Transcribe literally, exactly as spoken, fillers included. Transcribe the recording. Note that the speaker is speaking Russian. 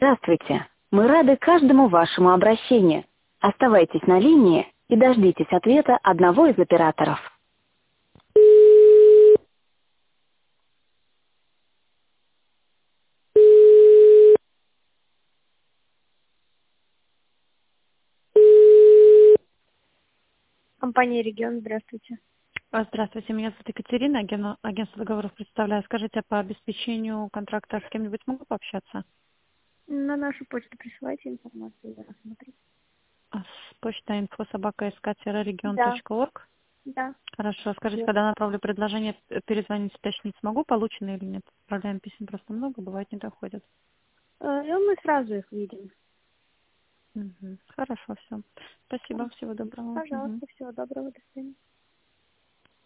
Здравствуйте. Мы рады каждому вашему обращению. Оставайтесь на линии и дождитесь ответа одного из операторов. Компания «Регион», здравствуйте. А, Здравствуйте, меня зовут Екатерина, агент- агентство договоров представляю. Скажите, а по обеспечению контракта с кем-нибудь могу пообщаться? На нашу почту присылайте информацию, я рассмотрю. А, С почтой инфо собака sk регион Да, точка орг. да. Хорошо, скажите, Верно. когда направлю предложение, п- перезвонить, уточнить смогу, получено или нет? Отправляем писем просто много, бывает не доходят. Э, и мы сразу их видим. Мгм. Хорошо, все. Спасибо, всего доброго. Мгм. Пожалуйста, всего доброго, до свидания.